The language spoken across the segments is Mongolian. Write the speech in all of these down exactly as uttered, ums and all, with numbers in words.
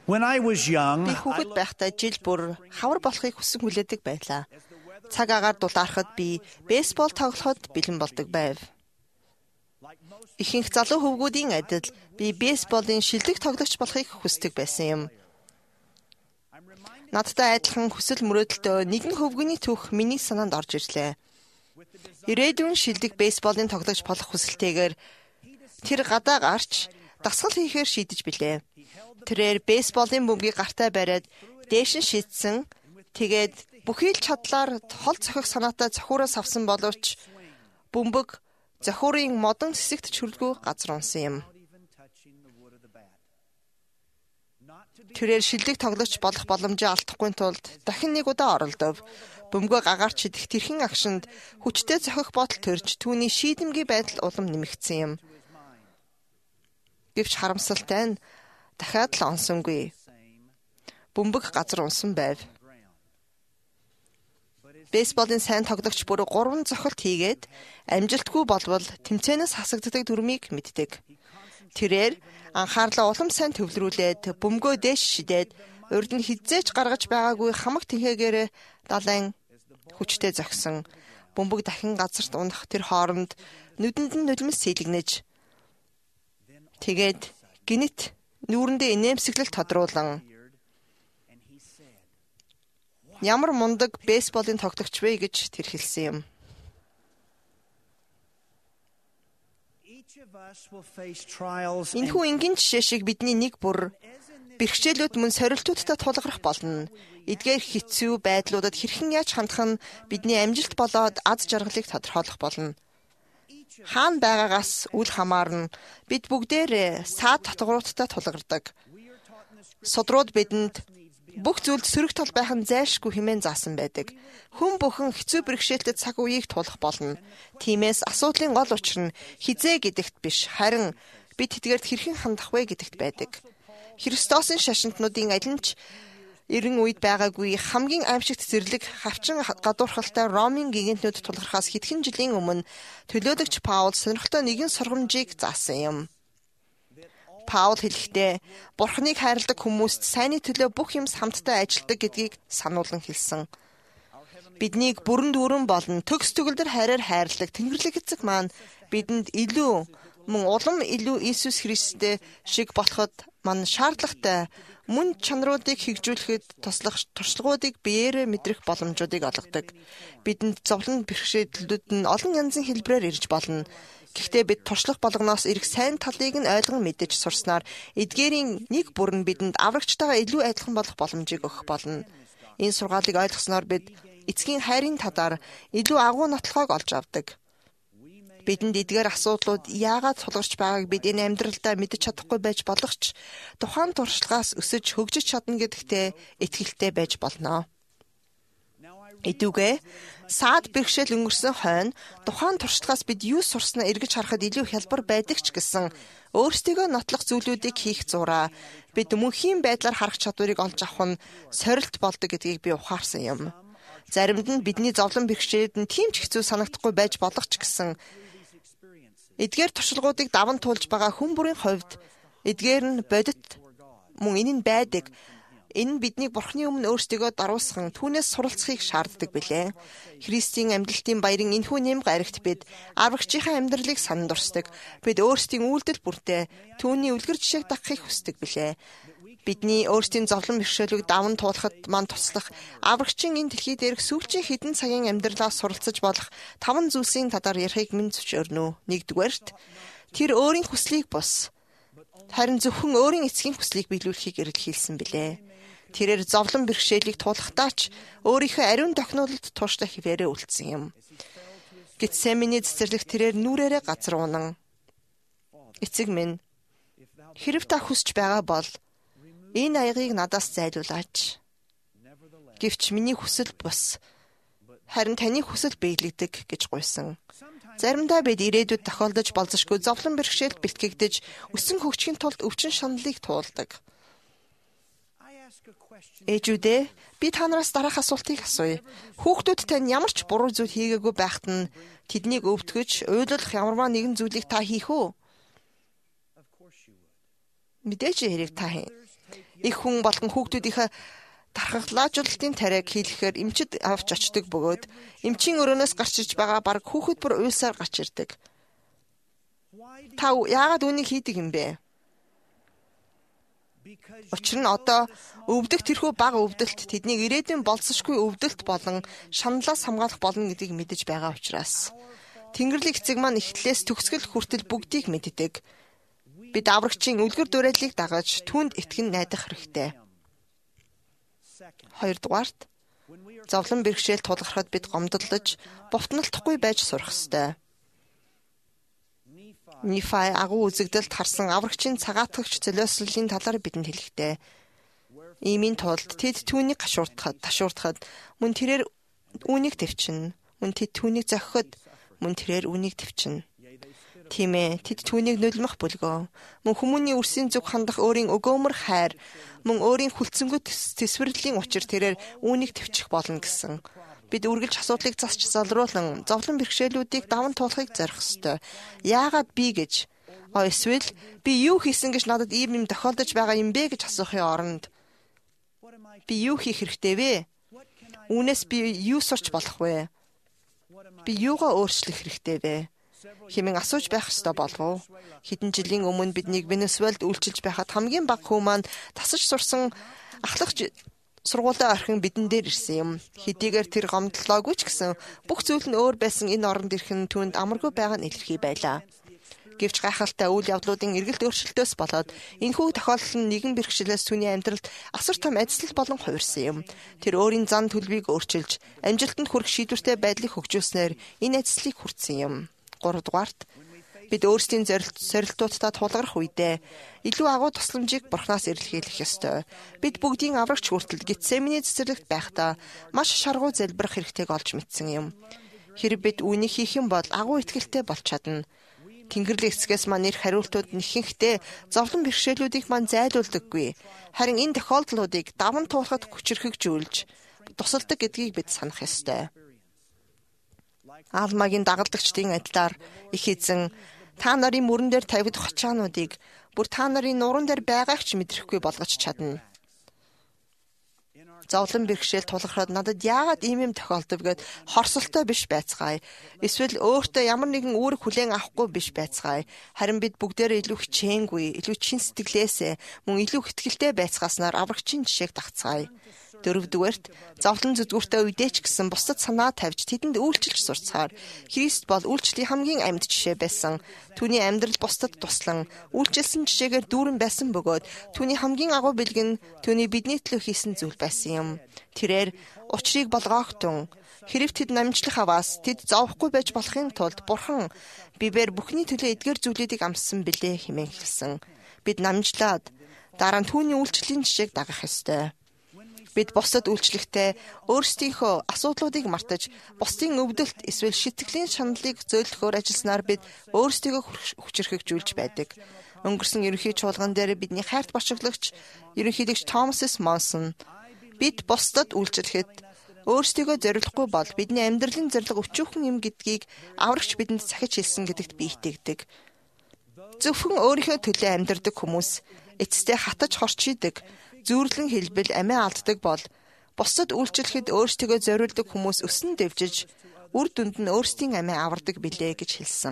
When I was young, Би хүүхэд байхдаа жил бүр хавар болохыг хүссэн хүлээдэг байлаа. Цаг агаар дулаархад би бейсбол тоглоход бэлэн болдог байв. Ихэнх залуу хөвгүүдийн адил би бейсболын шилдэг тоглогч болохыг хүсдэг байсан юм. Надтай адилхан хүсэл мөрөөдөлтөө нэгэн хөвгөний түүх миний санаанд орж ирлээ. Ирээдүйн шилдэг бейсболын тоглогч болох хүсэлтэйгээр тэр гадаа гарч дасгал хийхээр шийдэж билээ. Тэрээр бейсболын бөмбөгийг гартаа бариад дээш нь шидсэн. Тэгээд бүхий л чадлаар хол цохих санаатай цохиураас авсан боловч бөмбөг зохиурын модон сэсэгт чөрлгөө газар унсан юм. Тэрээр шилдэг тоглогч болох боломжоо алдахгүй тулд дахин нэг удаа оролдов. Бөмбөгөө гагарч идэх тэрхэн агшинд хүчтэй зохих бодол төрж түүний шийдэмгий байдал улам нэмэгдсэн юм. Гэвч харамсалтай нь дахиад л онсонгүй. Бөмбөг газар унсан байв. Бейсболын сайн тоглогч бүр гурван зохилт хийгээд амжилтгүй болвол тэмцээнээс хасагддаг дүрмийг мэддэг. Тэрээр анхаарлаа улам сайн төвлөрүүлээд бөмбөгөө дээш шидээд урд нь хизээж гаргаж байгаагүй хамаг тэнхээгээр далайн хүчтэй зогсон. Бөмбөг дахин газарт унах тэр хооронд нүдэнд нь нулимс сэлгэнэж тэгээд гинэт нүүрэндээ инээмсэглэл тодруулан ямар мундаг бейсболын тоглогч вэ гэж тэр хэлсэн юм. Энэхүү энгийн жишээ шиг бидний нэг бүр бэрхшээлүүд мөн сорилтуудтай тулгарх болно. Эдгээр хэцүү байдлуудад хэрхэн яаж хандах нь бидний амжилт болоод аз жаргалыг тодорхойлох болно. Хаана байгаагаас үл хамаарна бид бүгдээрээ саад татваруудтай тулгардаг. Судрууд бидэнд бүх зүйлд сөрөг тал байх нь зайлшгүй хэмээн заасан байдаг. Хүн бүхэн хэцүү бэрхшээлтэд цаг үеийг тулах болно. Тиймээс асуудлын гол учир нь хизээ гэдэгт биш, харин бид тэдгээрт хэрхэн хандах вэ гэдэгт байдаг. Христосын шашинтнуудын аль нь ч эрен үед байгаагүй хамгийн аимшигт зэрлэг хавчин гадуурхалтай Ромын гигантнууд тулгархаас хэдхэн жилийн өмнө төлөөлөгч Паул сонирхолтой нэгэн сургамжийг заасан юм. Паул хэлэхдээ Бурхныг хайрладаг хүмүүст сайнны төлөө бүх юмс хамтдаа ажилдаг гэдгийг сануулan хэлсэн. Биднийг бүрэн дүүрэн болон төгс төгөлдөр хайраар хайрладаг Тэнгэрлэг эцэг маань бидэнд илүү мөн улам илүү Иесус Христтэй шиг болоход мань шаардлагатай мөн чанаруудыг хөгжүүлэхэд туслах туршлагуудыг биеэрээ мэдрэх боломжуудыг олгодог. Бидэнд зовлон бэрхшээлүүд нь олон янзын хэлбэрээр ирж болно. Гэхдээ бид туршлах болгоноос ирэх сайн талыг нь ойлгон мэдэж сурснаар эдгээрийн нэг бүр нь бидэнд аврагчтайгаа илүү адилхан болох боломжийг өгөх болно. Энэ сургаалыг ойлгосноор бид эцгийн хайрын талаар илүү агуу нотлохоог олж авдаг. Бидэнд эдгээр асуудлууд яагаад тулгарч байгааг бид энэ амьдралдаа мэдэж чадахгүй байж болох ч тухайн туршлагаас өсөж хөгжиж чадна гэдэгтээ итгэлтэй байж болно. Эдүгэ саад бэрхшээл өнгөрсөн хойно тухайн туршлагаас бид юу сурснаа эргэж харахад илүү хялбар байдаг ч гэсэн өөрсдийгөө нотлох зүйлүүдийг хийх зураа бид мөнхийн байдлаар харах чадварыг олж авах нь сорилт болдог гэдгийг би ухаарсан юм. Заримд нь бидний зовлон бэрхшээлд нь тийм ч хэцүү санагдахгүй байж болох ч гэсэн эдгээр туршлагуудыг даван туулж байгаа хүн бүрийн хувьд эдгээр нь бодит мөн энэ нь байдаг. Энэ нь бидний Бурхны өмнө өөрсдийгөө даруусган түүнээс суралцахыг шаарддаг билээ. Христийн амьдралтын баярын энэхүү нэмэг аригт бид аврагчийнхаа амьдралыг санан дурсдаг. Бид өөрсдийн үйлдэл бүртээ түүний үлгэр жишээг дагахыг хүсдэг билээ. Бидний өөрсдийн зовлон бэрхшээлийг даван туулахад мань туслах аврагчийн энэ дэлхий дээрх сүүлчийн хэдэн цагийн амьдралаас суралцаж болох таван зүйлсийн талаар ярихыг минь зөвшөөрнө. Нэгдүгээрт тэр өөрийн хүслийг бус харин зөвхөн өөрийн эцгийн хүслийг биелүүлэхийг эрэлхийлсэн билээ. Тэрээр зовлон бэрхшээлийг туулахдаа ч өөрийнхөө ариун тохиолдолд тууштай хിവэрэ үлдсэн юм. Гетсеманы цэцэрлэг тэрээр нүрээрээ газар унан эцэг минь хэрв та хүсч байгаа бол энэ аягийг надаас зайлуулаач. Гэвч миний хүсэл бус харин таны хүсэл биелэгдэг гэж гуйсан. Заримдаа бид ирээдүйд тохиолдож болзошгүй зовлон бэрхшээлд бэлтгэгдэж өсөн хөгжихийн тулд өвчин шаналлыг туулдаг. Ээжүүдээ би танараас дараах асуултыг асууя. Хүүхдүүд тань ямар ч буруу зүйл хийгээгүй байхад нь тэднийг өвтгөж, уйлуулах ямарваа нэгэн зүйлийг та хийх үү? Мэдээж хэрэг та хийн. Их хүн болгон хүүхдүүдийнхээ дархлаажуулалтын тариаг хийлгэхээр эмчид авч очдог бөгөөд эмчийн өрөөнөөс гарч иж байгаа баг хүүхэд бүр уйлсаар гарч ирдэг. Та яагаад үүнийг хийдэг юм бэ? Учир нь одоо өвдөх тэрхүү бага өвдөлт тэднийг ирээдүйн болцсошгүй өвдөлт болон шаналлаас хамгаалах болно гэдгийг мэдэж байгаа учраас. Тэнгэрлэг эцэг маань эхлээс төгсгөл хүртэл бүгдийг мэддэг. Бид аврагчийн үлгэр дуурайлыг дагаж түүнд итгэн найдах хэрэгтэй. Хоёрдугаарт зовлон бэрхшээл тулгархад бид гомдлож, бовтнолдохгүй байж сурах ёстой. Нифай агуу үзэгдэлд харсан аврагчийн цагаатгагч золиослолын талаар бидэнд хэлэхдээ. Иймийн тулд тэд түүнийг гашуурдахад, ташуурдахад мөн тэрээр үүнийг төвчнө. Мөн тэд түүнийг зохиход мөн тэрээр үүнийг төвчнө. Тийм ээ, тэд түүнийг нулимх бүлгөө. Мөн хүмүүний үрсийн зүг хандах өөрийн өгөөмөр хайр, мөн өөрийн хүлцэнгүт тэсвэрлэлийн учир тэрээр үүнийг төвчих болно гэсэн. Бид үргэлж асуудлыг засч залруулан зовлон бэрхшээлүүдийг даван туулахыг зорих ёстой. Яагаад би гэж? А эсвэл би юу хийсэн гэж надад ийм юм тохиолдож байгаа юм бэ гэж асуухын оронд би юу хийх хэрэгтэй вэ? Үүнээс би юу сурч болох вэ? Би юугаа өөрчлөх хэрэгтэй вэ? Хэмээн асууж байх ёстой болов уу? Хэдэн жилийн өмнө биднийг Венесуэлд үйлчилж байхад хамгийн бага хүү маань тасаж сурсан ахлах сургуулаа орхин бидэн дээр ирсэн юм. Хэдийгээр тэр гомдлоогүй ч гэсэн бүх зүйл нь өөр байсан энэ оронд ирэх нь түүнд амаргүй байгаа нь илэрхий байлаа. Гэвч гайхалтай үйл явдлуудын эргэлт өөрчлөлтөөс болоод энэхүү тохиолдол нь нэгэн бэрхшээлээс түүний амьдралд асар том эзлэл болон хувирсан юм. Тэр өөрийн зан төлөвийг өөрчилж, амжилтанд хүрэх шийдвэртэй байдлыг хөгжүүлснээр энэ эзлэлийг хүртсэн юм. Гуравдугаарт бид өөрсдийн зорилтуудаа тулгарх үедээ илүү агуу тусламжийг Бурханаас эрэлхийлэх ёстой. Бид бүгдийн аврагч хүртэл Гетсеманы цэцэрлэгт байхдаа маш шаргуу залбирах хэрэгтэйг олж мэдсэн юм. Хэрэг бид үүнийг хийх юм бол агуу итгэлтэй болж чадна. Тэнгэрлэг эцгээс маань ирэх хариултууд нэхэнхдээ зовлон бэрхшээлүүдийг маань зайлуулдаггүй. Харин энэ тохиолдлуудыг даван туулахад хүчрхэгжүүлж тусалдаг гэдгийг бид санах ёстой. Алмагийн дагалдагчдын адилаар их эзэн та нарын мөрөн дээр тавигдах хочаануудыг бүр та нарын нуруунд дээр байгааг ч мэдрэхгүй болгож чадна. Зовлон бэрхшээл тулгархад надад яагаад ийм юм тохиолдов гэд хорсолтой биш байцгаая. Эсвэл өөртөө ямар нэгэн үүрэг хүлээн авахгүй биш байцгаая. Харин бид бүгдээрээ илүү хичээнгүй, илүү чин сэтгэлээсээ мөн илүү ихтгэлтэй байцгааснаар аврагчийн жишээг дагцгаая. Дөрөвдүгээрт зовлон зүдгүүртэй үедээ ч гэсэн бусдад санаа тавьж тэдэнд үйлчилж сурцгаар Христ бол үйлчлэлийн хамгийн амьд жишээ байсан. Түүний амьдрал бусдад туслан үйлчилсэн жишээгээр дүүрэн байсан бөгөөд түүний хамгийн агуу бэлэг нь түүний бидний төлөө хийсэн зүйл байсан юм. Тэрээр учрыг болгоогтун хэрэг тэд намжлах аваас тэд зовхгүй байж болохын тулд Бурхан бибээр бүхний төлөө эдгээр зүйлүүдийг амссан билээ хэмээн хэлсэн. Бид намжлаад дараа нь түүний үйлчлэлийн жишээг дагах ёстой. Бид бусдад үйлчлэхдээ өөрсдийнхөө асуудлуудыг мартаж, бусдын өвдөлт эсвэл шитгэлийн шаналлыг зөөлөхөөр ажилласнаар бид өөрсдийгөө хүчрхэгжүүлж байдаг. Өнгөрсөн ерөнхий чуулган дээр бидний хайрт бошиглагч, ерөнхийлөгч Томас С. Монсон бид бусдад үйлчлэхэд өөрсдийгөө зориулахгүй бол бидний амьдралын зорилго өчүүхэн юм гэдгийг аврагч бидэнд захиж хэлсэн гэдэгт би итгэдэг. Зөвхөн өөрийнхөө төлөө амьдардаг хүмүүс эцэстээ хатаж хорчийдэг, зүүрлэн хэлбэл амиа алддаг бол бусдад үйлчлэхэд өөрсдийгөө зориулдаг хүмүүс өсөн дэвжиж үр дүнд нь өөрсдийн амиа авардаг билээ гэж хэлсэн.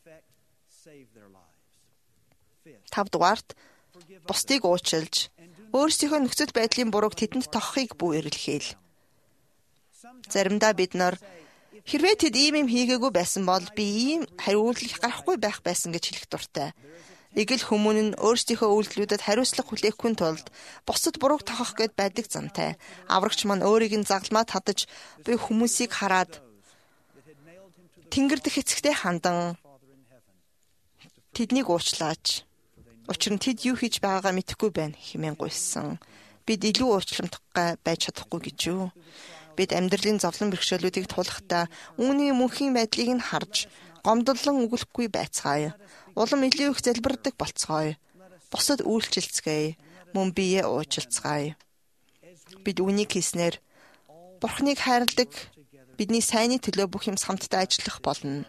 Тавдугаарт бусдыг уучлж өөрсдийнхөө нөхцөл байдлын бурууг тэдэнд тохихыг бүү эрэлхийл. Заримдаа бид нар хэрвээ тэд ийм юм хийгээгүй байсан бол би ийм хариулт гарахгүй байх байсан гэж хэлэх дуртай. Игэл хүмүүн нь өөрсдийнхөө үйлдэлүүдэд хариуцлага хүлээхгүй тулд бусдад бурууг тохох гээд байдаг зантай. Аврагч маань өөрийг нь загламаа татаж буй хүмүүсийг хараад тэнгэр дэх эцэгтэй хандан тэднийг уучлаач. Учир нь тэд юу хийж байгаагаа мэдэхгүй байна хэмээн гуйсан. Бид илүү уучламтгай байж чадахгүй гэж юу? Бид амьдралын зовлон бэрхшээлүүдийг тулахдаа үүний мөнхийн байдлыг нь харж гомдлон өгөхгүй байцгаая. Улам илүү их залбирдаг болцгоё. Бусад үйлчилцгээе. Мөн биеэ уучлцгаая. Бид үүнийг хийснээр Бурхныг хайрладаг бидний сайнны төлөө бүх юм хамтдаа ажиллах болно.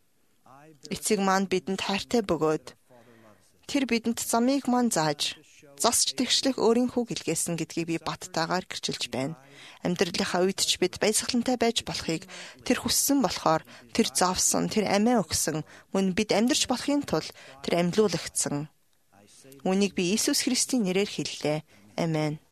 Эцэг маань бидэнд хайртай бөгөөд тэр бидэнд замыг маань зааж засч тэгшлэх өөрийнхөө гэлгээсэн гэдгийг би баттайгаар гэрчилж байна. Амьдралынхаа үед ч бид баясгалантай байж болохыг тэр хүссэн болохоор тэр зовсон, тэр амиа өгсөн, мөн бид амьдрч болохын тулд тэр амьлуулагдсан. Үүнийг би Иесус Христийн нэрээр хэллээ. Амен.